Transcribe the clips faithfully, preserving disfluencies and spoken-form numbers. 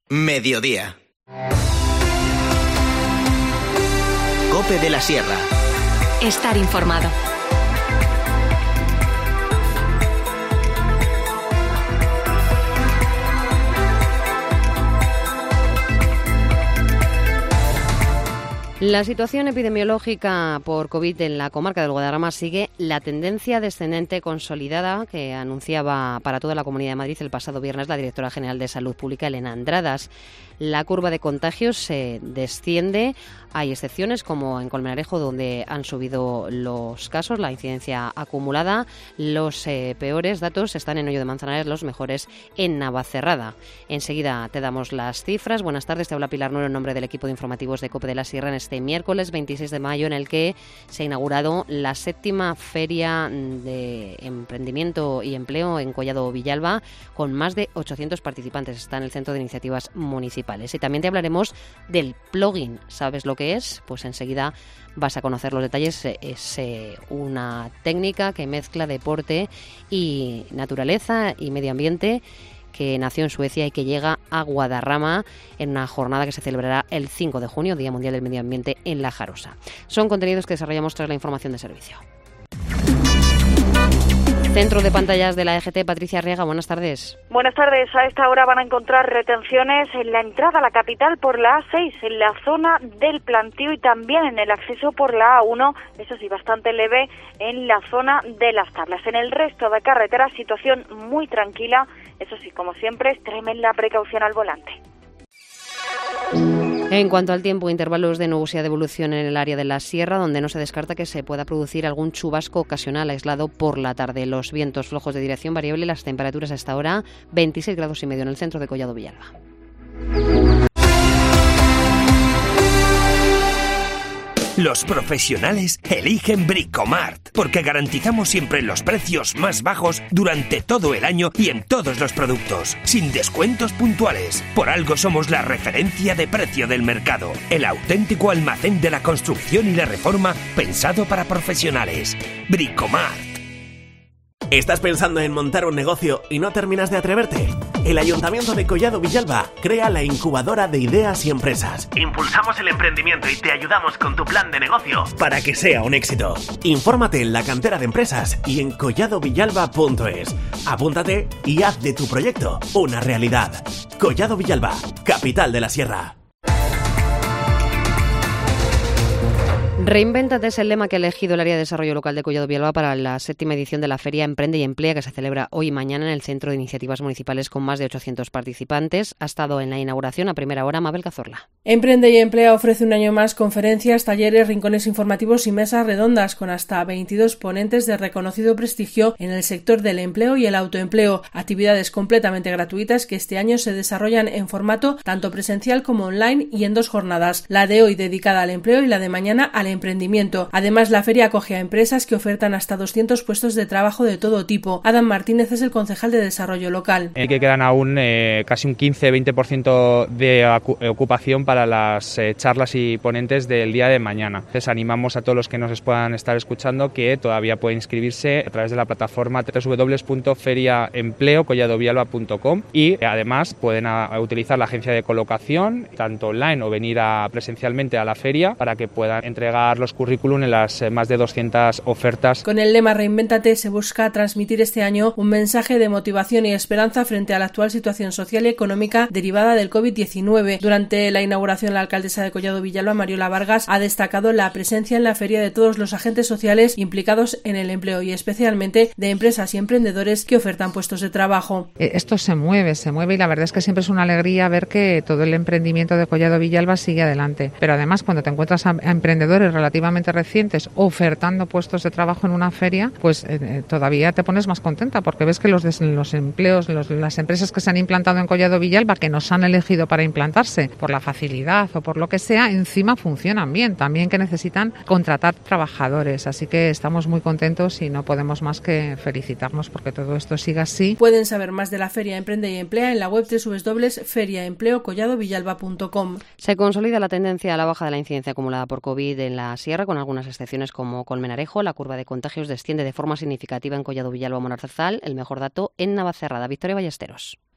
Mediodía. COPE de la Sierra. Estar informado. La situación epidemiológica por COVID en la comarca del Guadarrama sigue la tendencia descendente consolidada que anunciaba para toda la Comunidad de Madrid el pasado viernes la directora general de Salud Pública, Elena Andradas. La curva de contagios se desciende. Hay excepciones como en Colmenarejo, donde han subido los casos, la incidencia acumulada. Los eh, peores datos están en Hoyo de Manzanares, los mejores en Navacerrada. Enseguida te damos las cifras. Buenas tardes, te habla Pilar Nuero en nombre del equipo de informativos de COPE de la Sierra en este miércoles veintiséis de mayo, en el que se ha inaugurado la séptima Feria de Emprendimiento y Empleo en Collado Villalba, con más de ochocientos participantes. Está en el Centro de Iniciativas Municipales. Y también te hablaremos del plugin. ¿Sabes lo que es? Pues enseguida vas a conocer los detalles. Es eh, una técnica que mezcla deporte y naturaleza y medio ambiente, que nació en Suecia y que llega a Guadarrama en una jornada que se celebrará el cinco de junio, Día Mundial del Medio Ambiente en La Jarosa. Son contenidos que desarrollamos tras la información de servicio. Centro de pantallas de la E G T, Patricia Arriaga, buenas tardes. Buenas tardes. A esta hora van a encontrar retenciones en la entrada a la capital por la A seis, en la zona del Plantío y también en el acceso por la A uno, eso sí, bastante leve en la zona de las Tablas. En el resto de carreteras, situación muy tranquila, eso sí, como siempre, extremen la precaución al volante. En cuanto al tiempo, intervalos de nubosidad de evolución en el área de la Sierra, donde no se descarta que se pueda producir algún chubasco ocasional aislado por la tarde. Los vientos flojos de dirección variable, las temperaturas hasta ahora veintiséis grados y medio en el centro de Collado Villalba. Los profesionales eligen Bricomart, porque garantizamos siempre los precios más bajos durante todo el año y en todos los productos, sin descuentos puntuales. Por algo somos la referencia de precio del mercado, el auténtico almacén de la construcción y la reforma pensado para profesionales. Bricomart. ¿Estás pensando en montar un negocio y no terminas de atreverte? El Ayuntamiento de Collado Villalba crea la incubadora de ideas y empresas. Impulsamos el emprendimiento y te ayudamos con tu plan de negocio para que sea un éxito. Infórmate en la cantera de empresas y en collado villalba punto es. Apúntate y haz de tu proyecto una realidad. Collado Villalba, capital de la Sierra. Reinvéntate es el lema que ha elegido el área de desarrollo local de Collado Villalba para la séptima edición de la Feria Emprende y Emplea, que se celebra hoy y mañana en el Centro de Iniciativas Municipales con más de ochocientos participantes. Ha estado en la inauguración a primera hora Mabel Cazorla. Emprende y Emplea ofrece un año más conferencias, talleres, rincones informativos y mesas redondas con hasta veintidós ponentes de reconocido prestigio en el sector del empleo y el autoempleo. Actividades completamente gratuitas que este año se desarrollan en formato tanto presencial como online y en dos jornadas, la de hoy dedicada al empleo y la de mañana al emprendimiento. Además, la feria acoge a empresas que ofertan hasta doscientos puestos de trabajo de todo tipo. Adam Martínez es el concejal de Desarrollo Local. Eh, que quedan aún eh, casi un quince a veinte por ciento de ocupación para las eh, charlas y ponentes del día de mañana. Entonces, animamos a todos los que nos puedan estar escuchando que todavía pueden inscribirse a través de la plataforma doble u doble u doble u punto feria empleo collado villalba punto com y eh, además pueden a, a utilizar la agencia de colocación tanto online o venir a, presencialmente a la feria para que puedan entregar los currículum en las eh, más de doscientas ofertas. Con el lema Reinvéntate se busca transmitir este año un mensaje de motivación y esperanza frente a la actual situación social y económica derivada del covid diecinueve. Durante la inauguración, la alcaldesa de Collado Villalba, Mariola Vargas, ha destacado la presencia en la feria de todos los agentes sociales implicados en el empleo y especialmente de empresas y emprendedores que ofertan puestos de trabajo. Esto se mueve, se mueve y la verdad es que siempre es una alegría ver que todo el emprendimiento de Collado Villalba sigue adelante. Pero además, cuando te encuentras a emprendedores relativamente recientes ofertando puestos de trabajo en una feria, pues eh, todavía te pones más contenta porque ves que los, des- los empleos, los, las empresas que se han implantado en Collado Villalba, que nos han elegido para implantarse por la facilidad o por lo que sea, encima funcionan bien, también que necesitan contratar trabajadores, así que estamos muy contentos y no podemos más que felicitarnos porque todo esto siga así. Pueden saber más de la Feria Emprende y Emplea en la web doble u doble u doble u punto feria empleo collado villalba punto com. Se consolida la tendencia a la baja de la incidencia acumulada por COVID en la Sierra, con algunas excepciones como Colmenarejo. La curva de contagios desciende de forma significativa en Collado Villalba, Monarzarzal, el mejor dato en Navacerrada. Victoria Ballesteros.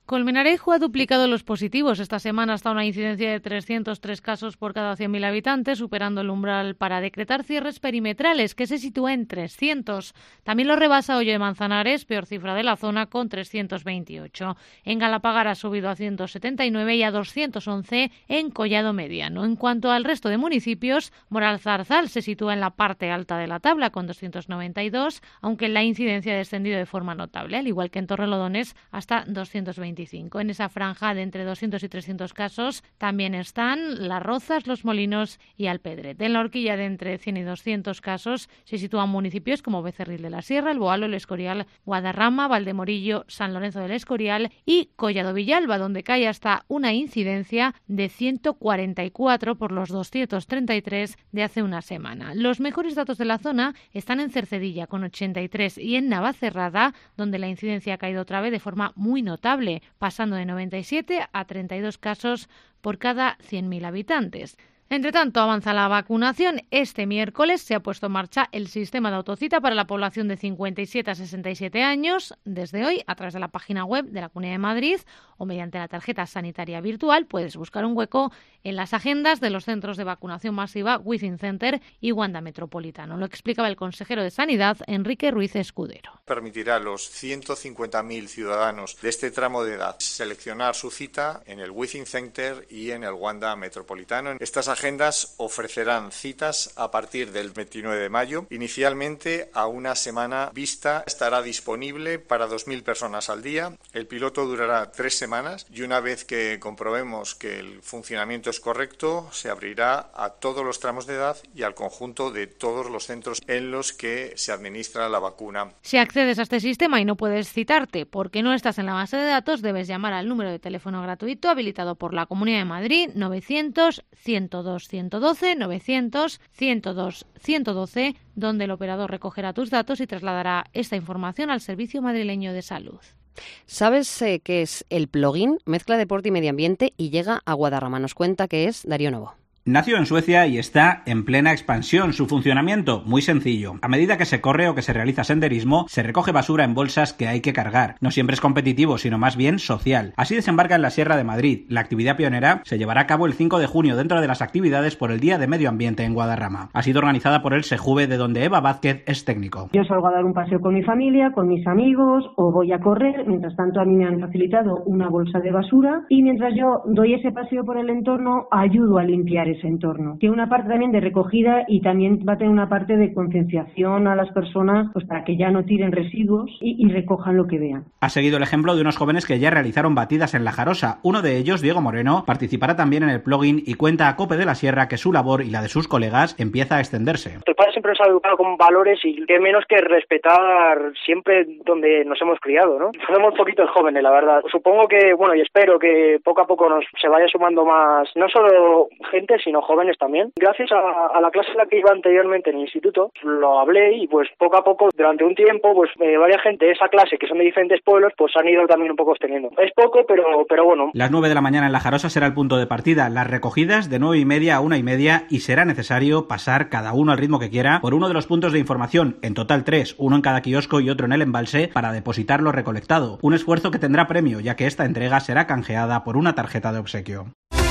Colmenarejo ha duplicado los positivos. Esta semana está una incidencia de trescientos tres casos por cada cien mil habitantes, superando el umbral para decretar cierres perimetrales, que se sitúa en trescientos. También lo rebasa Hoyo de Manzanares, peor cifra de la zona, con trescientos veintiocho. En Galapagar ha subido a ciento setenta y nueve y a doscientos once en Collado Mediano. En cuanto al resto de municipios, Moralzarzal se sitúa en la parte alta de la tabla, con doscientos noventa y dos, aunque la incidencia ha descendido de forma notable, al igual que en Torrelodones, hasta doscientos veinticinco. En esa franja de entre doscientos y trescientos casos también están Las Rozas, Los Molinos y Alpedret. En la horquilla de entre cien y doscientos casos se sitúan municipios como Becerril de la Sierra, El Boalo, El Escorial, Guadarrama, Valdemorillo, San Lorenzo del Escorial y Collado Villalba, donde cae hasta una incidencia de ciento cuarenta y cuatro por los doscientos treinta y tres de hace una semana. Los mejores datos de la zona están en Cercedilla, con ochenta y tres, y en Navacerrada, donde la incidencia ha caído otra vez de forma muy notable, pasando de noventa y siete a treinta y dos casos por cada cien mil habitantes. Entre tanto, avanza la vacunación. Este miércoles se ha puesto en marcha el sistema de autocita para la población de cincuenta y siete a sesenta y siete años. Desde hoy, a través de la página web de la Comunidad de Madrid o mediante la tarjeta sanitaria virtual, puedes buscar un hueco en las agendas de los centros de vacunación masiva Within Center y Wanda Metropolitano. Lo explicaba el consejero de Sanidad, Enrique Ruiz Escudero. Permitirá a los ciento cincuenta mil ciudadanos de este tramo de edad seleccionar su cita en el Within Center y en el Wanda Metropolitano. Estas agendas ofrecerán citas a partir del veintinueve de mayo. Inicialmente, a una semana vista, estará disponible para dos mil personas al día. El piloto durará tres semanas y una vez que comprobemos que el funcionamiento es correcto, se abrirá a todos los tramos de edad y al conjunto de todos los centros en los que se administra la vacuna. Si accedes a este sistema y no puedes citarte porque no estás en la base de datos, debes llamar al número de teléfono gratuito habilitado por la Comunidad de Madrid, novecientos, ciento dos, ciento doce, novecientos, ciento dos, ciento doce, donde el operador recogerá tus datos y trasladará esta información al Servicio Madrileño de Salud. ¿Sabes eh, qué es el plugin? Mezcla deporte y medio ambiente y llega a Guadarrama. Nos cuenta qué es Darío Novo. Nació en Suecia y está en plena expansión. Su funcionamiento, muy sencillo. A medida que se corre o que se realiza senderismo, se recoge basura en bolsas que hay que cargar. No siempre es competitivo, sino más bien social. Así desembarca en la Sierra de Madrid. La actividad pionera se llevará a cabo el cinco de junio dentro de las actividades por el Día de Medio Ambiente en Guadarrama. Ha sido organizada por el SEJUVE, de donde Eva Vázquez es técnico. Yo salgo a dar un paseo con mi familia, con mis amigos, o voy a correr. Mientras tanto, a mí me han facilitado una bolsa de basura y mientras yo doy ese paseo por el entorno, ayudo a limpiar ese entorno. Tiene una parte también de recogida y también va a tener una parte de concienciación a las personas, pues para que ya no tiren residuos y, y recojan lo que vean. Ha seguido el ejemplo de unos jóvenes que ya realizaron batidas en La Jarosa. Uno de ellos, Diego Moreno, participará también en el plugin y cuenta a COPE de la Sierra que su labor y la de sus colegas empieza a extenderse. El padre siempre nos ha educado con valores y qué menos que respetar siempre donde nos hemos criado, ¿no? Somos poquitos jóvenes, la verdad. Supongo que, bueno, y espero que poco a poco nos se vaya sumando más, no solo gente, sino jóvenes también. Gracias a, a la clase en la que iba anteriormente en el instituto, lo hablé y pues poco a poco, durante un tiempo, pues eh, varias gente de esa clase, que son de diferentes pueblos, pues han ido también un poco extendiendo. Es poco, pero, pero bueno. Las nueve de la mañana en La Jarosa será el punto de partida. Las recogidas de nueve y media a una y media y será necesario pasar cada uno al ritmo que quiera por uno de los puntos de información, en total tres, uno en cada kiosco y otro en el embalse, para depositar lo recolectado. Un esfuerzo que tendrá premio, ya que esta entrega será canjeada por una tarjeta de obsequio.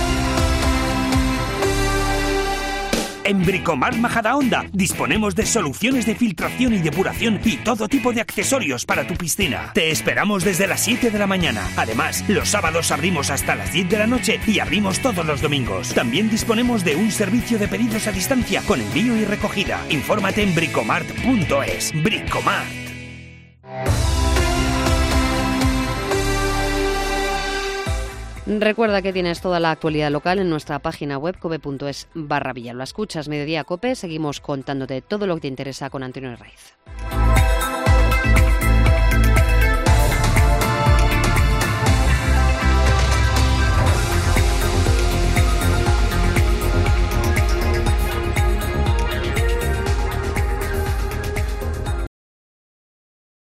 En Bricomart Majadahonda disponemos de soluciones de filtración y depuración y todo tipo de accesorios para tu piscina. Te esperamos desde las siete de la mañana. Además, los sábados abrimos hasta las diez de la noche y abrimos todos los domingos. También disponemos de un servicio de pedidos a distancia con envío y recogida. Infórmate en bricomart punto es. Bricomart. Recuerda que tienes toda la actualidad local en nuestra página web cope punto es barra Villalba. Escuchas Mediodía Cope, seguimos contándote todo lo que te interesa con Antonio Herraiz.